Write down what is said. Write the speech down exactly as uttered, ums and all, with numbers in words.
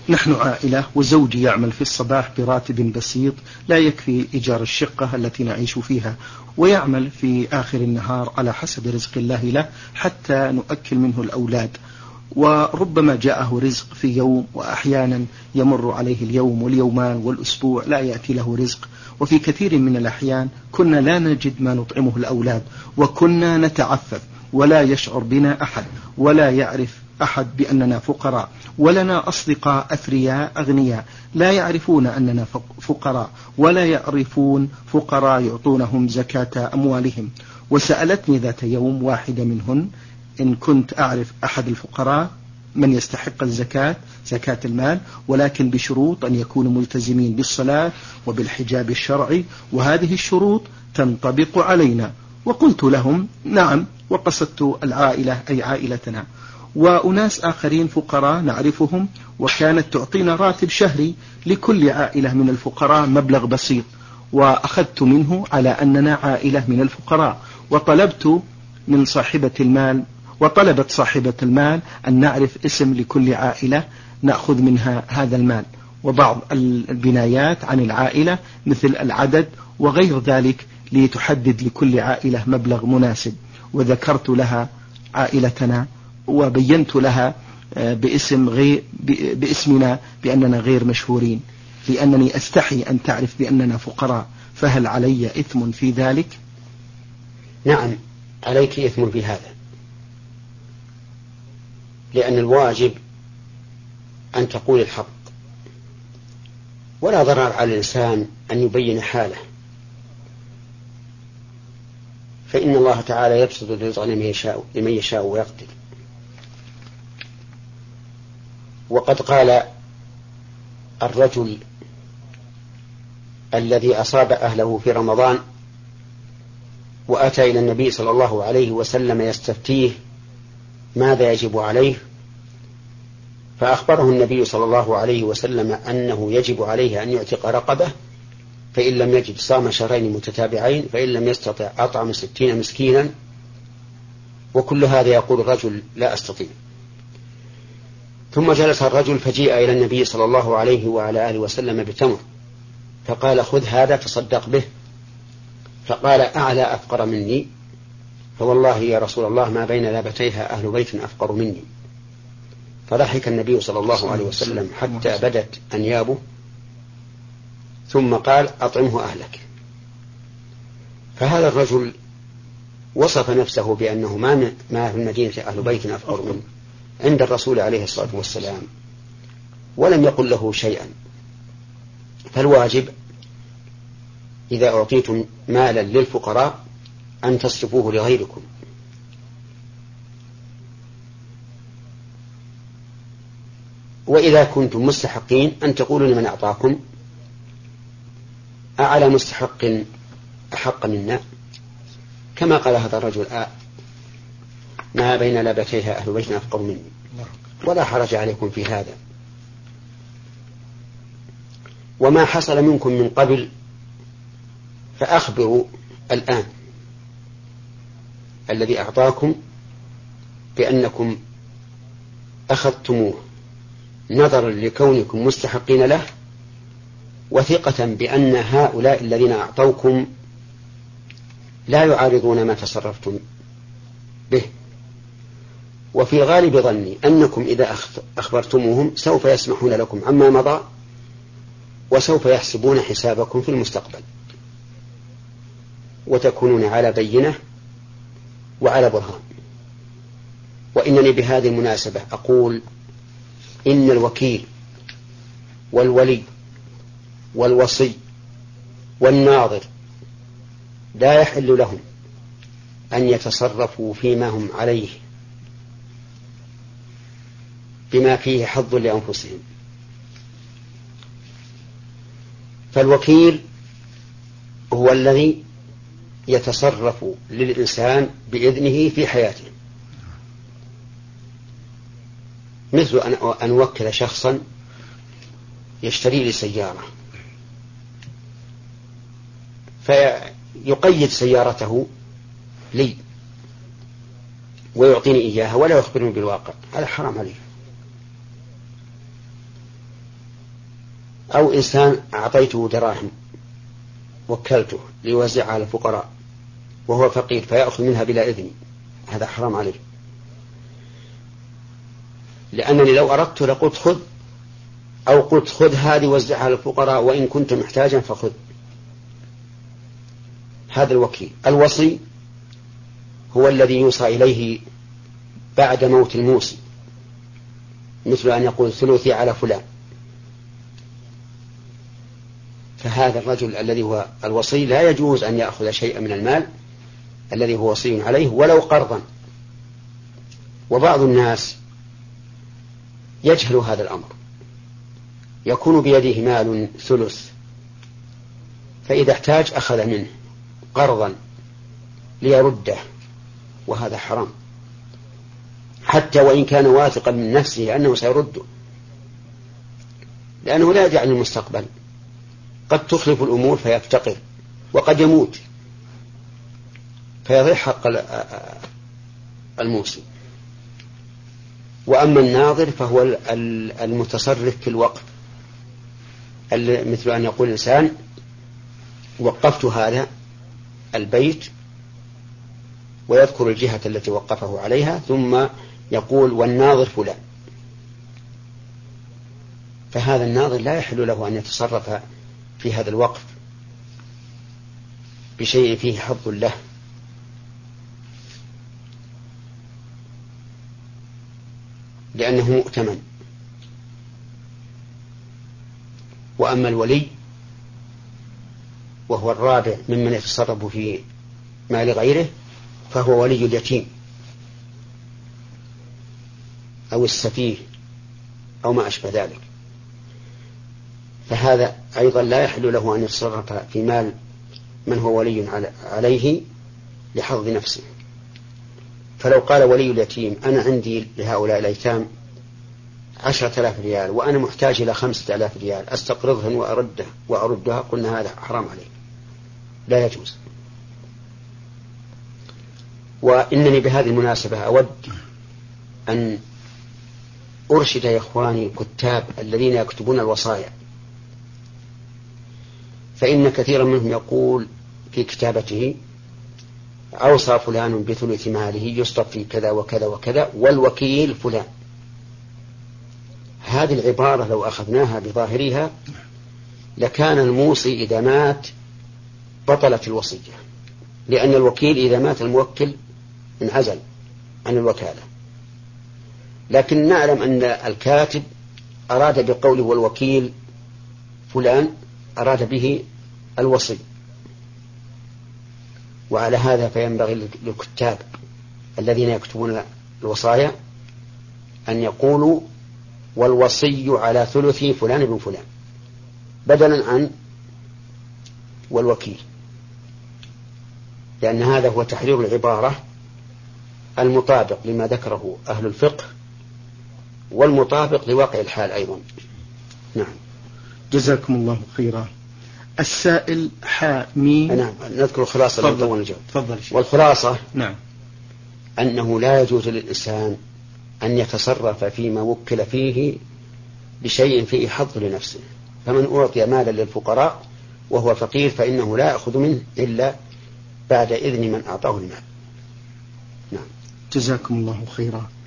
نحن عائلة وزوجي يعمل في الصباح براتب بسيط لا يكفي إيجار الشقة التي نعيش فيها، ويعمل في آخر النهار على حسب رزق الله له حتى نؤكل منه الأولاد. وربما جاءه رزق في يوم، وأحيانا يمر عليه اليوم واليومان والأسبوع لا يأتي له رزق. وفي كثير من الأحيان كنا لا نجد ما نطعمه الأولاد، وكنا نتعفف ولا يشعر بنا أحد ولا يعرف أحد بأننا فقراء، ولنا أصدقاء أثرياء أغنياء لا يعرفون أننا فقراء، ولا يعرفون فقراء يعطونهم زكاة أموالهم. وسألتني ذات يوم واحدة منهن إن كنت أعرف أحد الفقراء من يستحق الزكاة، زكاة المال، ولكن بشروط أن يكونوا ملتزمين بالصلاة وبالحجاب الشرعي، وهذه الشروط تنطبق علينا. وقلت لهم نعم، وقصدت العائلة أي عائلتنا. وأناس آخرين فقراء نعرفهم، وكانت تعطينا راتب شهري لكل عائلة من الفقراء مبلغ بسيط، وأخذت منه على أننا عائلة من الفقراء. وطلبت من صاحبة المال وطلبت صاحبة المال أن نعرف اسم لكل عائلة نأخذ منها هذا المال، وبعض البنايات عن العائلة مثل العدد وغير ذلك، لتحدد لكل عائلة مبلغ مناسب. وذكرت لها عائلتنا وبينت لها باسم غير باسمنا بأننا غير مشهورين، لأنني أستحي أن تعرف بأننا فقراء. فهل علي إثم في ذلك؟ نعم، عليك إثم في هذا، لأن الواجب أن تقول الحق، ولا ضرر على الإنسان أن يبين حاله، فإن الله تعالى يبسط الرزق لمن يشاء لمن يشاء ويقدر. وقد قال الرجل الذي أصاب أهله في رمضان وأتى إلى النبي صلى الله عليه وسلم يستفتيه ماذا يجب عليه، فأخبره النبي صلى الله عليه وسلم أنه يجب عليه أن يعتق رقبة، فإن لم يجد صام شهرين متتابعين، فإن لم يستطع أطعم ستين مسكينا. وكل هذا يقول الرجل لا أستطيع. ثم جلس الرجل فجيء إلى النبي صلى الله عليه وعلى آله وسلم بتمر، فقال خذ هذا تصدق به. فقال أعلى أفقر مني؟ فوالله يا رسول الله ما بين لابتيها أهل بيت أفقر مني. فضحك النبي صلى الله عليه وسلم حتى بدت أنيابه، ثم قال أطعمه أهلك. فهذا الرجل وصف نفسه بأنه ما ما في المدينة أهل بيت أفقر منه عند الرسول عليه الصلاة والسلام، ولم يقل له شيئا. فالواجب إذا أعطيتم مالا للفقراء أن تصرفوه لغيركم. وإذا كنتم مستحقين أن تقولوا لمن أعطاكم أعلى مستحق أحق منا، كما قال هذا الرجل آه ما بين لابتيها أهل بيت أفقر مني، ولا حرج عليكم في هذا. وما حصل منكم من قبل فأخبروا الآن الذي أعطاكم بأنكم أخذتموه نظرا لكونكم مستحقين له، وثقة بأن هؤلاء الذين أعطوكم لا يعارضون ما تصرفتم به. وفي غالب ظني أنكم إذا أخبرتموهم سوف يسمحون لكم عما مضى، وسوف يحسبون حسابكم في المستقبل، وتكونون على بينة وعلى برهان. وإنني بهذه المناسبة أقول إن الوكيل والولي والوصي والناظر لا يحل لهم أن يتصرفوا فيما هم عليه بما فيه حظ لأنفسهم. فالوكيل هو الذي يتصرف للإنسان بإذنه في حياته، مثل أن أوكل شخصا يشتري لي سيارة فيقيد سيارته لي ويعطيني إياها ولا يخبرني بالواقع، هذا حرام عليه. أو إنسان أعطيته دراهم وكلته ليوزعها على الفقراء وهو فقير فيأخذ منها بلا إذن، هذا حرام عليه، لأنني لو أردت لقلت خذ، أو قلت خذ هذه وزعها على الفقراء وإن كنت محتاجا فخذ. هذا الوكيل. الوصي هو الذي يوصى إليه بعد موت الموصي، مثل أن يقول ثلثي على فلان، فهذا الرجل الذي هو الوصي لا يجوز أن يأخذ شيئا من المال الذي هو وصي عليه ولو قرضا. وبعض الناس يجهل هذا الأمر، يكون بيده مال ثلث فإذا احتاج أخذ منه قرضا ليرده، وهذا حرام حتى وإن كان واثقا من نفسه أنه سيرده، لأنه لا يدري عن المستقبل، قد تخلف الأمور فيفتقر وقد يموت فيضيع حق الموصي. وأما الناظر فهو المتصرف في الوقف، مثل أن يقول الإنسان وقفت هذا البيت ويذكر الجهة التي وقفه عليها ثم يقول والناظر فلان، فهذا الناظر لا يحل له أن يتصرف في هذا الوقف بشيء فيه حظ له، لأنه مؤتمن. وأما الولي وهو الرابع ممن يتصرف في مال غيره فهو ولي اليتيم أو السفيه أو ما أشبه ذلك، فهذا أيضا لا يحل له أن يتصرف في مال من هو ولي عليه لحظ نفسه. فلو قال ولي اليتيم أنا عندي لهؤلاء الأيتام عشرة آلاف ريال وأنا محتاج إلى خمسة آلاف ريال أستقرضهن وأرده وأردها، قلنا هذا حرام عليه لا يجوز. وإنني بهذه المناسبة أود أن أرشد يا إخواني الكتاب الذين يكتبون الوصايا، فإن كثيرا منهم يقول في كتابته أوصى فلان بثلث ماله يصطفي كذا وكذا وكذا والوكيل فلان. هذه العبارة لو أخذناها بظاهرها لكان الموصي إذا مات بطلت الوصية، لأن الوكيل إذا مات الموكل انعزل عن الوكالة. لكن نعلم أن الكاتب أراد بقوله والوكيل فلان أراد به الوصي، وعلى هذا فينبغي للكتاب الذين يكتبون الوصايا أن يقولوا والوصي على ثلث فلان بن فلان بدلا عن والوكيل، لأن هذا هو تحرير العبارة المطابق لما ذكره أهل الفقه والمطابق لواقع الحال أيضا. نعم. جزاكم الله خيرا. السائل حامين. نعم نذكر خلاصة تفضل. تفضل. والخلاصة نعم أنه لا يجوز للإنسان أن يتصرف فيما وكل فيه بشيء فيه حظ لنفسه، فمن أعطي مالا للفقراء وهو فقير فإنه لا يأخذ منه إلا بعد إذن من أعطاه المال. نعم. جزاكم الله خيرا.